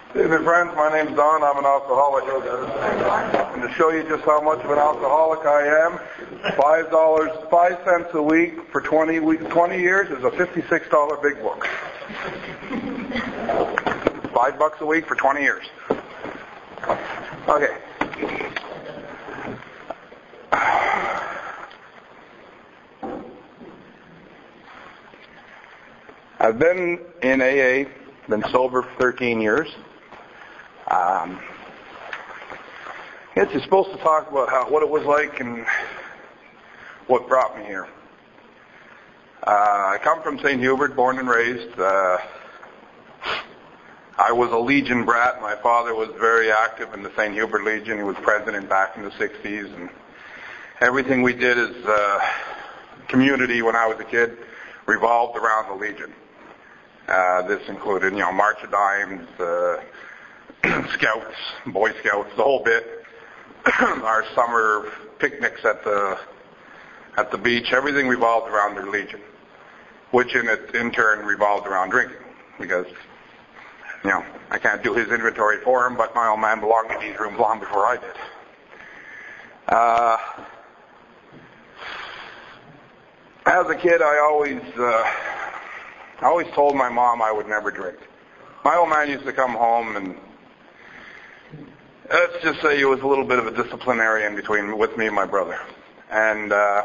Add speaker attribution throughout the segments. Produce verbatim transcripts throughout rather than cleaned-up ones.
Speaker 1: Hey, my friends, my name's Don. I'm an alcoholic. And to show you just how much of an alcoholic I am, five dollars, five cents a week for twenty week, twenty years is a fifty-six dollar big book. Five bucks a week for twenty years. Okay. I've been in A A, been sober for thirteen years. Um, I guess you're supposed to talk about how what it was like and what brought me here. Uh, I come from Saint Hubert, born and raised. Uh, I was a Legion brat. My father was very active in the Saint Hubert Legion. He was president back in the sixties, and everything we did as a community when I was a kid revolved around the Legion. Uh, this included, you know, March of Dimes, uh, Scouts, Boy Scouts, the whole bit. Our summer picnics at the at the beach, everything revolved around the Legion, which in it, in turn revolved around drinking, because, you know, I can't do his inventory for him, but my old man belonged in these rooms long before I did. Uh, as a kid, I always, uh, I always told my mom I would never drink. My old man used to come home, and let's just say he was a little bit of a disciplinarian between with me and my brother. And uh,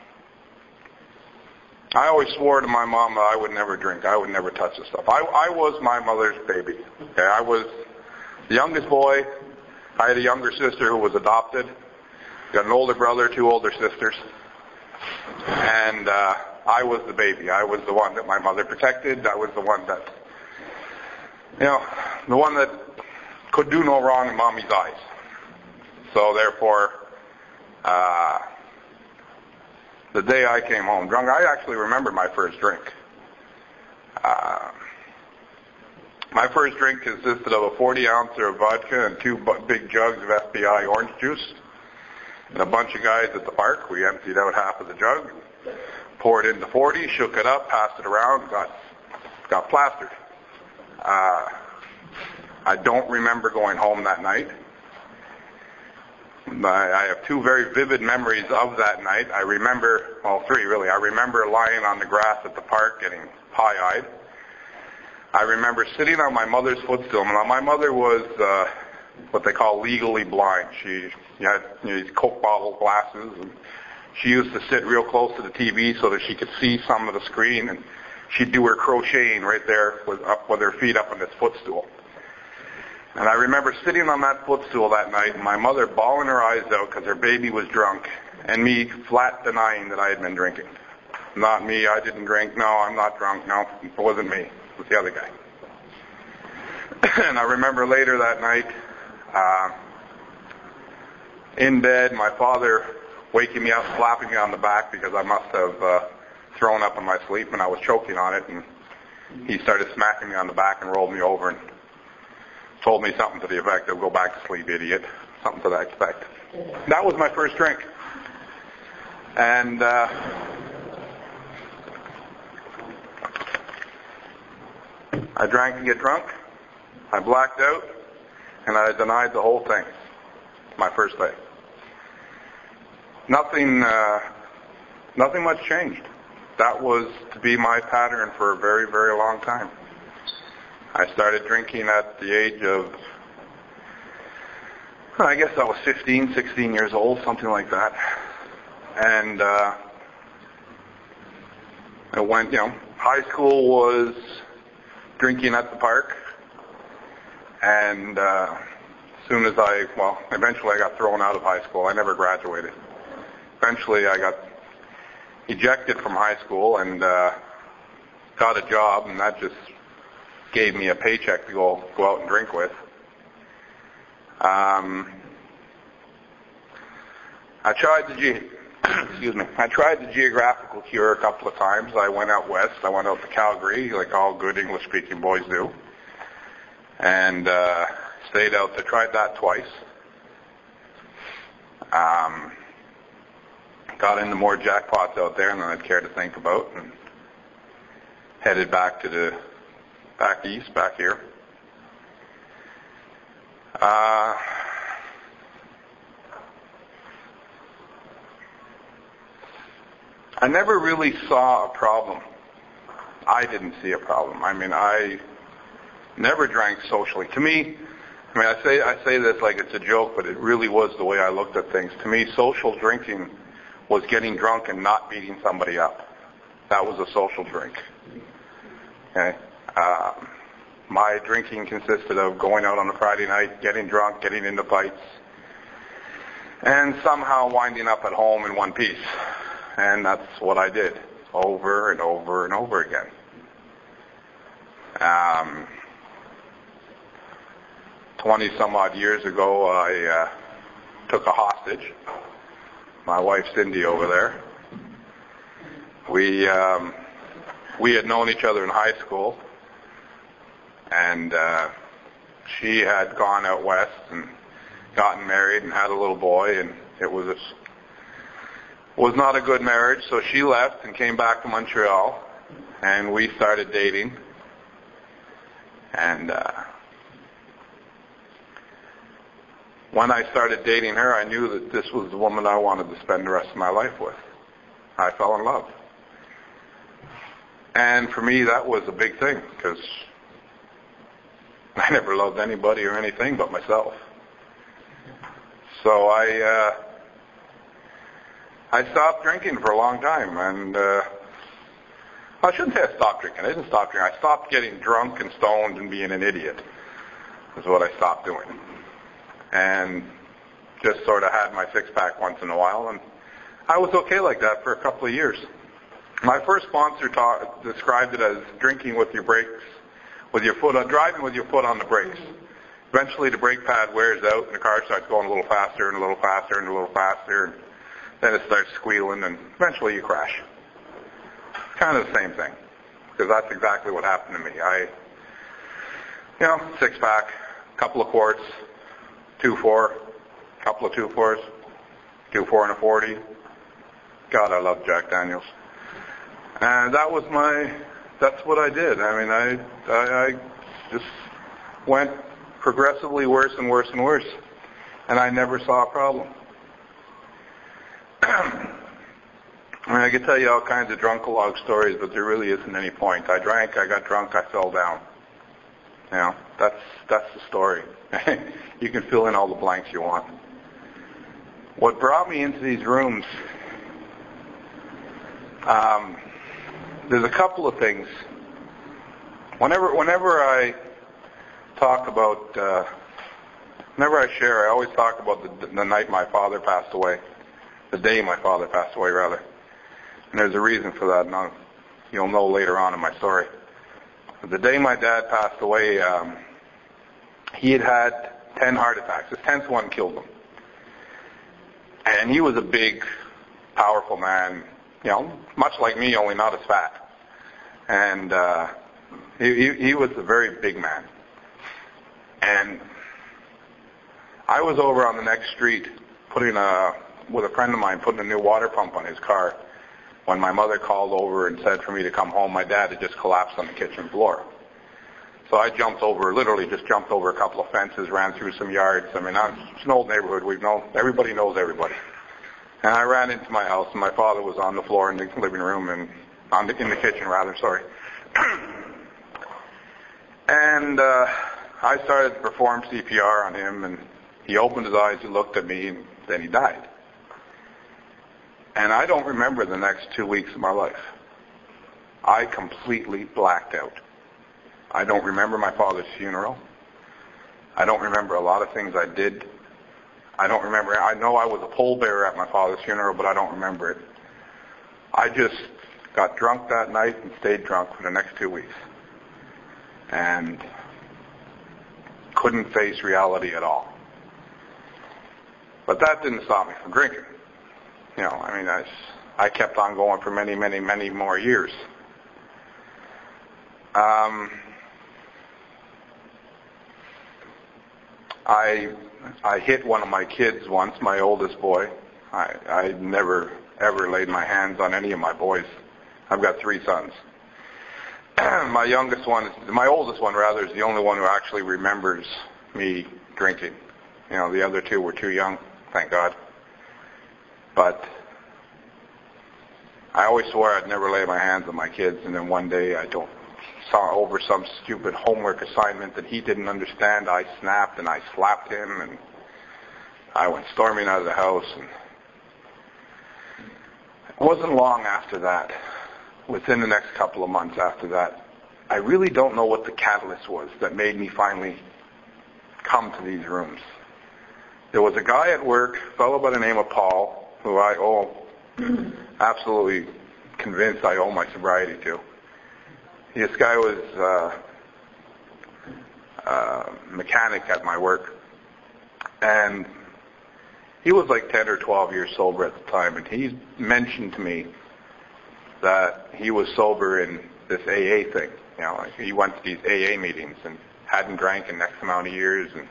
Speaker 1: I always swore to my mom that I would never drink. I would never touch this stuff. I, I was my mother's baby. Okay, I was the youngest boy. I had a younger sister who was adopted. Got an older brother, two older sisters. And uh, I was the baby. I was the one that my mother protected. I was the one that, you know, the one that could do no wrong in mommy's eyes. So therefore, uh, the day I came home drunk, I actually remember my first drink. Uh, my first drink consisted of a forty ouncer of vodka and two bu- big jugs of F B I orange juice. And a bunch of guys at the park, we emptied out half of the jug, poured in the forty, shook it up, passed it around, got got plastered. Uh, I don't remember going home that night. I have two very vivid memories of that night. I remember, well, three really. I remember lying on the grass at the park getting pie-eyed. I remember sitting on my mother's footstool. Now, my mother was uh, what they call legally blind. She had, you know, these Coke bottle glasses, and she used to sit real close to the T V so that she could see some of the screen, and she'd do her crocheting right there with, up with her feet up on this footstool. And I remember sitting on that footstool that night, and my mother bawling her eyes out because her baby was drunk, and me flat denying that I had been drinking. Not me, I didn't drink, no, I'm not drunk, no, it wasn't me, it was the other guy. And I remember later that night, uh, in bed, my father waking me up, slapping me on the back because I must have uh, thrown up in my sleep and I was choking on it, and he started smacking me on the back and rolled me over and told me something to the effect of, "Go back to sleep, idiot," something to that effect. That was my first drink. And uh, I drank to get drunk, I blacked out, and I denied the whole thing. My first day. Nothing, uh, nothing much changed. That was to be my pattern for a very, very long time. I started drinking at the age of, I guess I was fifteen, sixteen years old, something like that. And uh, I went, you know, high school was drinking at the park. And uh, as soon as I, well, eventually I got thrown out of high school. I never graduated. Eventually I got ejected from high school and uh, got a job, and that just gave me a paycheck to go go out and drink with. Um, I tried the ge- excuse me. I tried the geographical cure a couple of times. I went out west. I went out to Calgary, like all good English-speaking boys do, and uh, stayed out there. Tried that twice. Um, got into more jackpots out there than I'd care to think about, and headed back to the back east, back here. Uh, I never really saw a problem. I didn't see a problem. I mean, I never drank socially. To me, I mean, I say I say this like it's a joke, but it really was the way I looked at things. To me, social drinking was getting drunk and not beating somebody up. That was a social drink. Okay. Um, my drinking consisted of going out on a Friday night, getting drunk, getting into fights, and somehow winding up at home in one piece. And that's what I did over and over and over again. Um, Twenty some odd years ago, I uh, took a hostage. My wife Cindy over there. We um, we had known each other in high school, and uh, she had gone out west and gotten married and had a little boy, and it was a, was not a good marriage. So she left and came back to Montreal, and we started dating. And uh, when I started dating her, I knew that this was the woman I wanted to spend the rest of my life with. I fell in love. And for me, that was a big thing, because I never loved anybody or anything but myself. So I uh, I stopped drinking for a long time, and uh, I shouldn't say I stopped drinking. I didn't stop drinking. I stopped getting drunk and stoned and being an idiot. Is what I stopped doing. And just sort of had my six-pack once in a while, and I was okay like that for a couple of years. My first sponsor taught, described it as drinking with your brakes, with your foot on, driving with your foot on the brakes. Eventually the brake pad wears out and the car starts going a little faster and a little faster and a little faster, and then it starts squealing, and eventually you crash. It's kind of the same thing, because that's exactly what happened to me. I, you know, six-pack, couple of quarts, two four, couple of two fours, two four and a forty. God, I love Jack Daniels. And that was my, that's what I did. I mean, I, I, I just went progressively worse and worse and worse. And I never saw a problem. I mean, I could tell you all kinds of drunk-a-log stories, but there really isn't any point. I drank, I got drunk, I fell down. You know, that's, that's the story. You can fill in all the blanks you want. What brought me into these rooms, um, there's a couple of things. Whenever, whenever I talk about, uh, whenever I share, I always talk about the, the night my father passed away, the day my father passed away, rather. And there's a reason for that, and I'll, you'll know later on in my story. But the day my dad passed away, um, he had had ten heart attacks. His tenth one killed him. And he was a big, powerful man, you know, much like me, only not as fat. And uh, he, he, he was a very big man. And I was over on the next street putting a, with a friend of mine, putting a new water pump on his car when my mother called over and said for me to come home. My dad had just collapsed on the kitchen floor. So I jumped over, literally just jumped over a couple of fences, ran through some yards. I mean, it's an old neighborhood. We've known, everybody knows everybody. And I ran into my house, and my father was on the floor in the living room, and on the, in the kitchen, rather, sorry. And uh, I started to perform C P R on him, and he opened his eyes, he looked at me, and then he died. And I don't remember the next two weeks of my life. I completely blacked out. I don't remember my father's funeral. I don't remember a lot of things I did. I don't remember. I know I was a pallbearer at my father's funeral, but I don't remember it. I just got drunk that night and stayed drunk for the next two weeks. And couldn't face reality at all. But that didn't stop me from drinking. You know, I mean, I, I kept on going for many, many, many more years. Um, I I hit one of my kids once, my oldest boy. I I never ever laid my hands on any of my boys. I've got three sons. My youngest one, is, my oldest one rather, is the only one who actually remembers me drinking. You know, the other two were too young, thank God. But I always swore I'd never lay my hands on my kids, and then one day I don't saw over some stupid homework assignment that he didn't understand. I snapped and I slapped him, and I went storming out of the house. And it wasn't long after that, within the next couple of months after that, I really don't know what the catalyst was that made me finally come to these rooms. There was a guy at work, a fellow by the name of Paul, who I owe, absolutely convinced I owe my sobriety to. This guy was uh, a mechanic at my work, and he was like ten or twelve years sober at the time, and he mentioned to me that he was sober in this A A thing. You know, like he went to these A A meetings and hadn't drank in X amount of years, and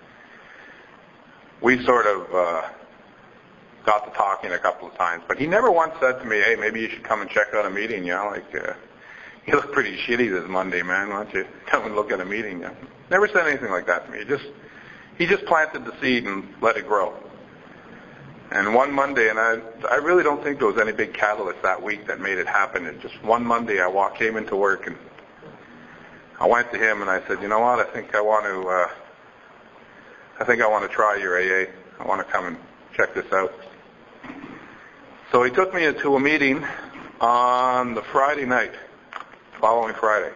Speaker 1: we sort of uh, got to talking a couple of times. But he never once said to me, "Hey, maybe you should come and check out a meeting." You know, like uh, you look pretty shitty this Monday, man. Why don't you come and look at a meeting? You know? Never said anything like that to me. He just he just planted the seed and let it grow. And one Monday, and I I really don't think there was any big catalyst that week that made it happen. And just one Monday, I walked, came into work, and I went to him and I said, "You know what? I think I want to uh, I think I want to try your A A. I want to come and check this out." So he took me into a meeting on the Friday night, following Friday.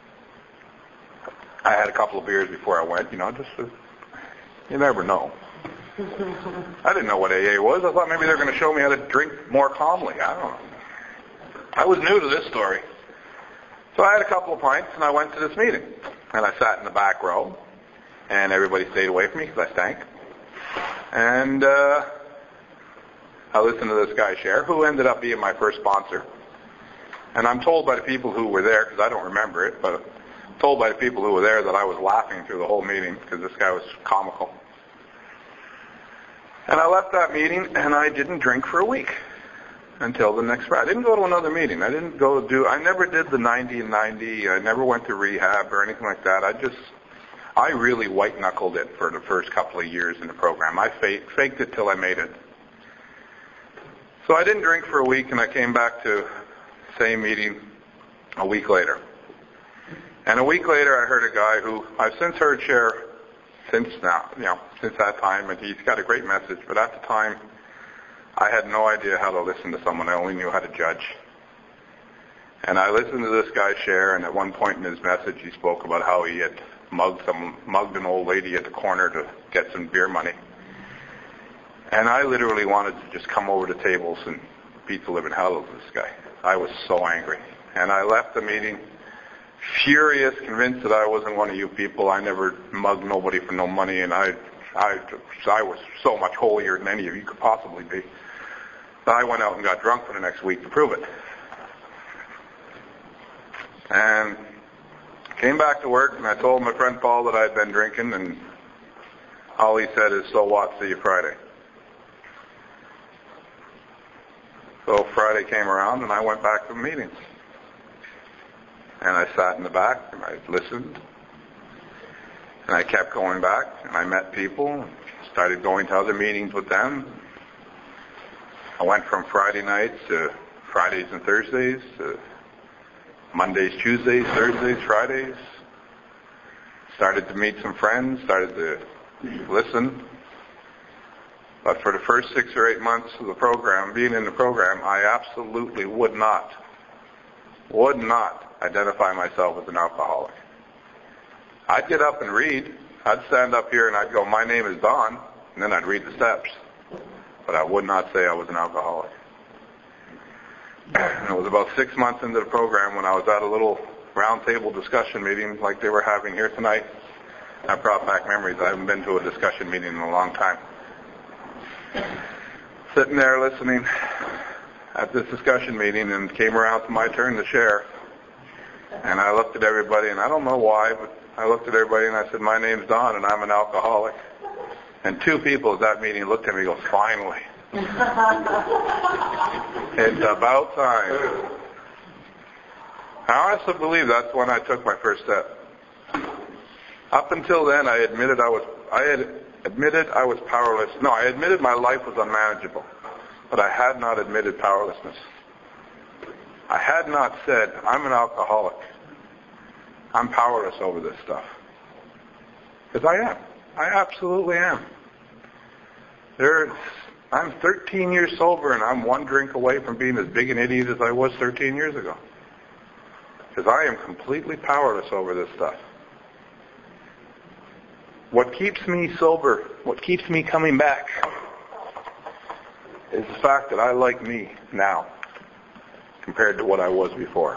Speaker 1: I had a couple of beers before I went, you know, just to, you never know. I didn't know what A A was. I thought maybe they were going to show me how to drink more calmly. I don't know. I was new to this story. So I had a couple of pints, and I went to this meeting. And I sat in the back row, and everybody stayed away from me because I stank. And uh, I listened to this guy share, who ended up being my first sponsor. And I'm told by the people who were there, because I don't remember it, but I'm told by the people who were there that I was laughing through the whole meeting because this guy was comical. And I left that meeting, and I didn't drink for a week until the next Friday. I didn't go to another meeting. I didn't go do, I never did the ninety and ninety. I never went to rehab or anything like that. I just, I really white-knuckled it for the first couple of years in the program. I faked, faked it till I made it. So I didn't drink for a week, and I came back to the same meeting a week later. And a week later, I heard a guy who I've since heard share since now, you know, since that time, and he's got a great message. But at the time, I had no idea how to listen to someone. I only knew how to judge. And I listened to this guy share, and at one point in his message, he spoke about how he had mugged some, mugged an old lady at the corner to get some beer money. And I literally wanted to just come over to tables and beat the living hell out of this guy. I was so angry. And I left the meeting furious, convinced that I wasn't one of you people. I never mugged nobody for no money, and I, I, I was so much holier than any of you could possibly be. But I went out and got drunk for the next week to prove it. And came back to work, and I told my friend Paul that I'd been drinking, and all he said is, "So what, see you Friday." So Friday came around, and I went back to the meetings. And I sat in the back, and I listened, and I kept going back, and I met people, and started going to other meetings with them. I went from Friday nights to Fridays and Thursdays to Mondays, Tuesdays, Thursdays, Fridays. Started to meet some friends, started to listen. But for the first six or eight months of the program, being in the program, I absolutely would not, would not identify myself as an alcoholic. I'd get up and read. I'd stand up here and I'd go, "My name is Don," and then I'd read the steps. But I would not say I was an alcoholic. And it was about six months into the program when I was at a little roundtable discussion meeting like they were having here tonight. I brought back memories. I haven't been to a discussion meeting in a long time. Sitting there listening at this discussion meeting, and came around to my turn to share. And I looked at everybody, and I don't know why, but I looked at everybody and I said, "My name's Don, and I'm an alcoholic." And two people at that meeting looked at me and go, "Finally." It's about time. I honestly believe that's when I took my first step. Up until then, I admitted I was I had admitted I was powerless. No, I admitted my life was unmanageable, but I had not admitted powerlessness. I had not said, I'm an alcoholic. I'm powerless over this stuff. Because I am. I absolutely am. There, I'm thirteen years sober, and I'm one drink away from being as big an idiot as I was thirteen years ago. Because I am completely powerless over this stuff. What keeps me sober, what keeps me coming back, is the fact that I like me now compared to what I was before.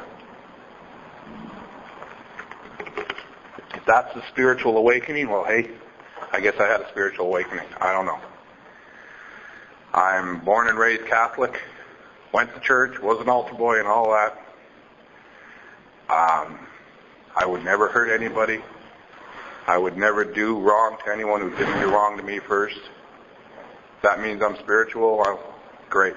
Speaker 1: If that's a spiritual awakening, well, hey, I guess I had a spiritual awakening. I don't know. I'm born and raised Catholic, went to church, was an altar boy and all that. Um, I would never hurt anybody. I would never do wrong to anyone who didn't do wrong to me first. That means I'm spiritual. Well, great.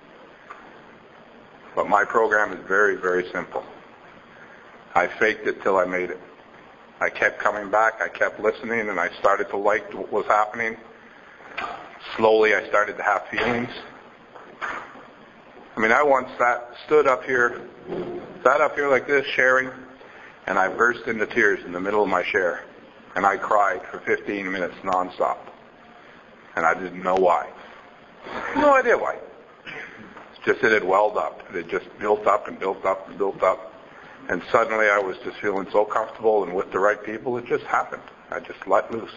Speaker 1: But my program is very, very simple. I faked it till I made it. I kept coming back. I kept listening, and I started to like what was happening. Slowly, I started to have feelings. I mean, I once sat, stood up here, sat up here like this, sharing, and I burst into tears in the middle of my share. And I cried for fifteen minutes nonstop. And I didn't know why. No idea why. It's just that it welled up. It just built up and built up and built up. And suddenly I was just feeling so comfortable and with the right people, it just happened. I just let loose.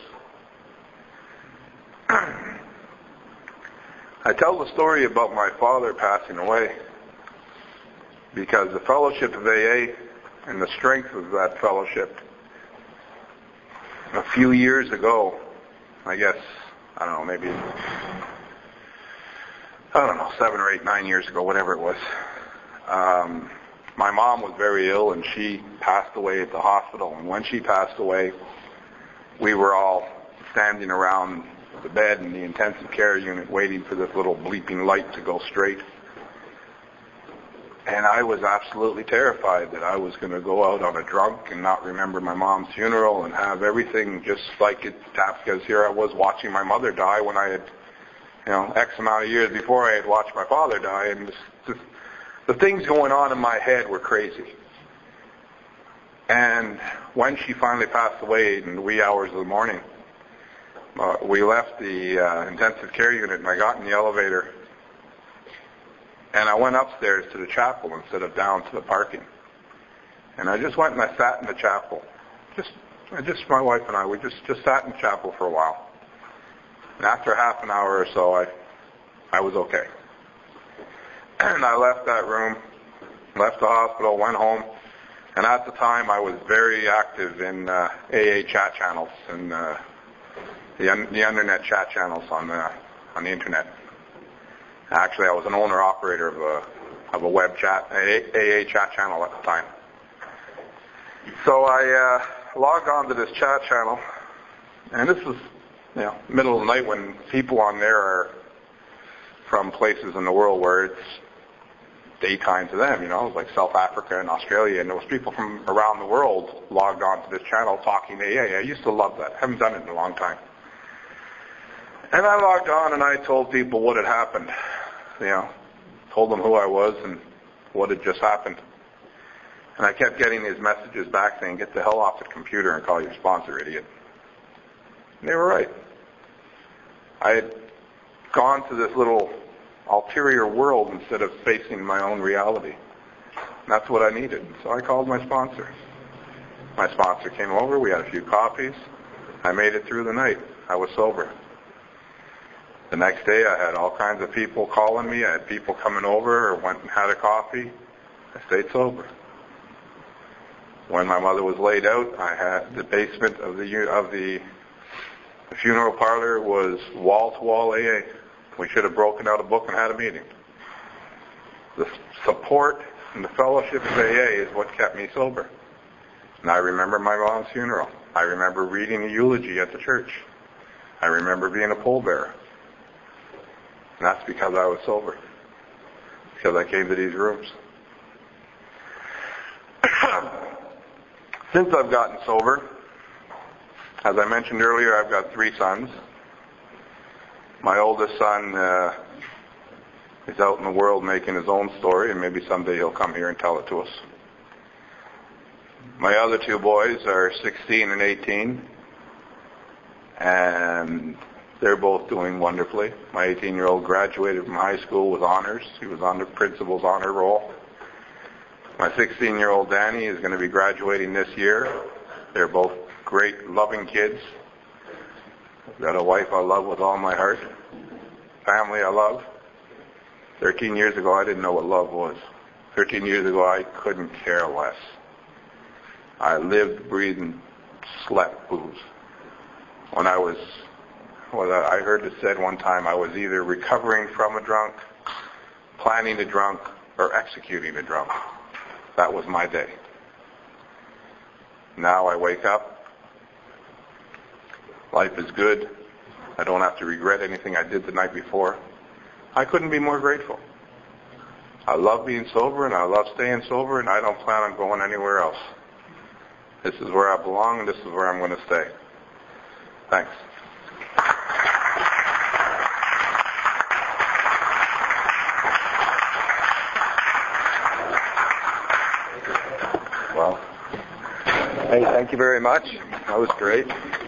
Speaker 1: I tell the story about my father passing away because the fellowship of A A and the strength of that fellowship, a few years ago, I guess, I don't know, maybe, I don't know, seven or eight, nine years ago, whatever it was, um, my mom was very ill and she passed away at the hospital. And when she passed away, we were all standing around the bed in the intensive care unit waiting for this little bleeping light to go straight. And I was absolutely terrified that I was going to go out on a drunk and not remember my mom's funeral and have everything just like it happened, because here I was watching my mother die when I had, you know, X amount of years before I had watched my father die, and just, just, the things going on in my head were crazy. And when she finally passed away in the wee hours of the morning, uh, we left the uh, intensive care unit and I got in the elevator and I went upstairs to the chapel instead of down to the parking. And I just went and I sat in the chapel. Just, just my wife and I, we just, just sat in the chapel for a while. And after half an hour or so, I, I was okay. And I left that room, left the hospital, went home. And at the time, I was very active in uh, A A chat channels and uh, the, un- the internet chat channels on the on the internet. Actually, I was an owner-operator of a of a web chat, A A chat channel at the time. So I uh, logged on to this chat channel, and this was, you know, middle of the night when people on there are from places in the world where it's daytime to them, you know, like South Africa and Australia, and there was people from around the world logged on to this channel talking A A. I used to love that. I haven't done it in a long time. And I logged on and I told people what had happened. You know, told them who I was and what had just happened. And I kept getting these messages back saying, get the hell off the computer and call your sponsor, idiot. And they were right. I had gone to this little ulterior world instead of facing my own reality. And that's what I needed. So I called my sponsor. My sponsor came over. We had a few coffees. I made it through the night. I was sober. The next day I had all kinds of people calling me. I had people coming over or went and had a coffee. I stayed sober. When my mother was laid out, I had the basement of the of the, the funeral parlor was wall-to-wall A A. We should have broken out a book and had a meeting. The support and the fellowship of A A is what kept me sober. And I remember my mom's funeral. I remember reading a eulogy at the church. I remember being a pallbearer. And that's because I was sober. Because I came to these rooms. Since I've gotten sober, As I mentioned earlier, I've got three sons. My oldest son uh, is out in the world making his own story, and maybe someday he'll come here and tell it to us. My other two boys are sixteen and eighteen, and they're both doing wonderfully. My eighteen-year-old graduated from high school with honors. He was on the principal's honor roll. My sixteen-year-old Danny is going to be graduating this year. They're both great, loving kids. I've got a wife I love with all my heart. Family I love. Thirteen years ago, I didn't know what love was. Thirteen years ago, I couldn't care less. I lived, breathed, and slept booze. When I was, well, I heard it said one time, I was either recovering from a drunk, planning a drunk, or executing a drunk. That was my day. Now I wake up. Life is good. I don't have to regret anything I did the night before. I couldn't be more grateful. I love being sober, and I love staying sober, and I don't plan on going anywhere else. This is where I belong, and this is where I'm going to stay. Thanks.
Speaker 2: Well, hey, thank you very much. That was great.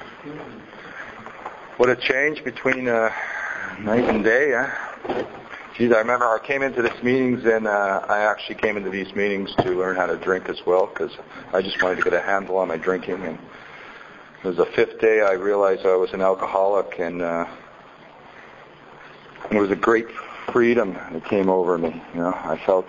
Speaker 2: What a change between uh, night and day, huh? Geez, I remember I came into these meetings, and uh, I actually came into these meetings to learn how to drink as well, because I just wanted to get a handle on my drinking. And it was the fifth day I realized I was an alcoholic, and uh, it was a great freedom that came over me. You know, I felt,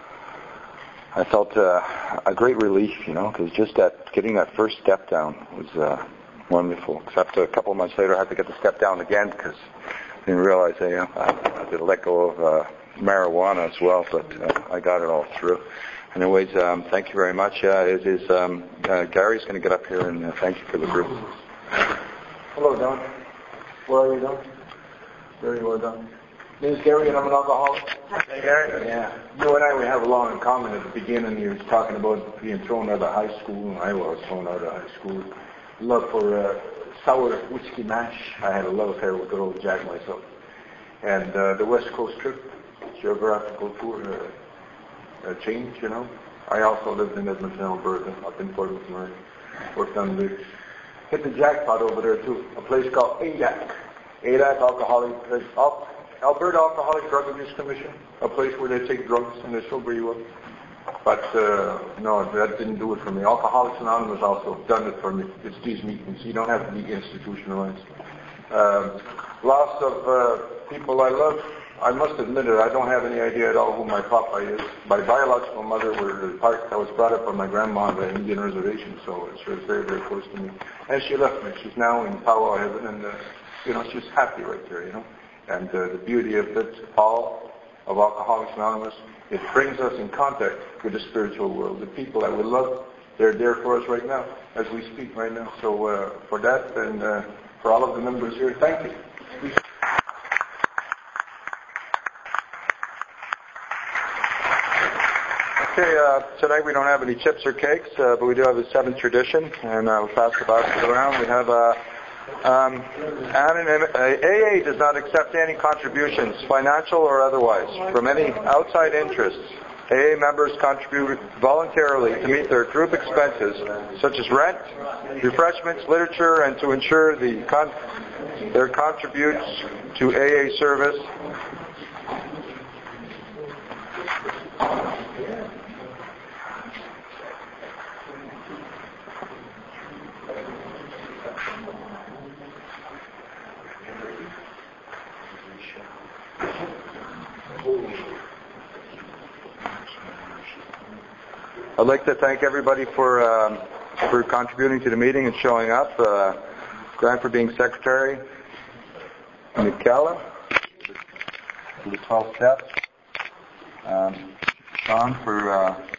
Speaker 2: I felt uh, a great relief, you know, because just that getting that first step down was uh, wonderful. Except a couple of months later, I had to get the step down again because I didn't realize I, uh, I had to let go of uh, marijuana as well, but uh, I got it all through. Anyways, um, thank you very much. Uh, it is, um, uh, Gary's going to get up here and uh, thank you for the group.
Speaker 3: Hello, Don. Where are you, Don? Very well done. My name is Gary, and I'm an alcoholic.
Speaker 2: Hey, Gary.
Speaker 3: Yeah. You and I, we have a lot in common. At the beginning, you were talking about being thrown out of high school, and I was thrown out of high school. Love for uh, sour whiskey mash. I had a love affair with good old Jack myself. And uh, the West Coast trip, geographical tour, uh, uh, change, you know. I also lived in Edmonton, Alberta, up in Fort McMurray. Worked on the, hit the jackpot over there too. A place called A D A C. A D A C, Alcoholic, uh, Alberta Alcoholic Drug Abuse Commission. A place where they take drugs and they sober you up. But uh, no, that didn't do it for me. Alcoholics Anonymous also done it for me. It's these meetings. You don't have to be institutionalized. Uh, loss of uh, people I love. I must admit it. I don't have any idea at all who my papa is. My biological mother were part. I was brought up by my grandma on the Indian reservation, so she was very, very close to me. And she left me. She's now in Powwow heaven, and uh, you know, she's happy right there. You know, and uh, the beauty of it all of Alcoholics Anonymous. It brings us in contact with the spiritual world. The people that we love, they're there for us right now, as we speak right now. So uh, for that and uh, for all of the members here, thank you.
Speaker 2: Okay, uh, tonight we don't have any chips or cakes, uh, but we do have a seventh tradition, and uh, we'll pass the baskets around. We have uh, um, A A does not accept any contributions, financial or otherwise, from any outside interests. A A members contribute voluntarily to meet their group expenses, such as rent, refreshments, literature, and to ensure the con- their contributes to A A service. I'd like to thank everybody for um, for contributing to the meeting and showing up. Uh, Grant for being secretary. Michaela for the twelve steps. Um, Sean for uh,